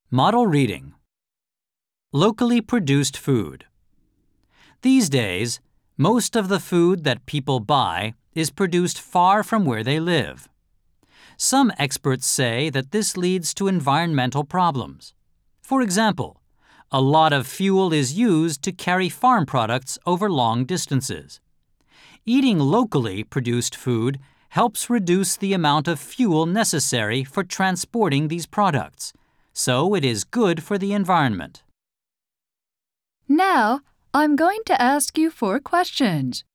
Model reading. Locally produced food. These days, most of the food that people buy is produced far from where they live. Some experts say that this leads to environmental problems. For example, a lot of fuel is used to carry farm products over long distances. Eating locally produced food helps reduce the amount of fuel necessary for transporting these products, so it is good for the environment. Now, I'm going to ask you 4 questions.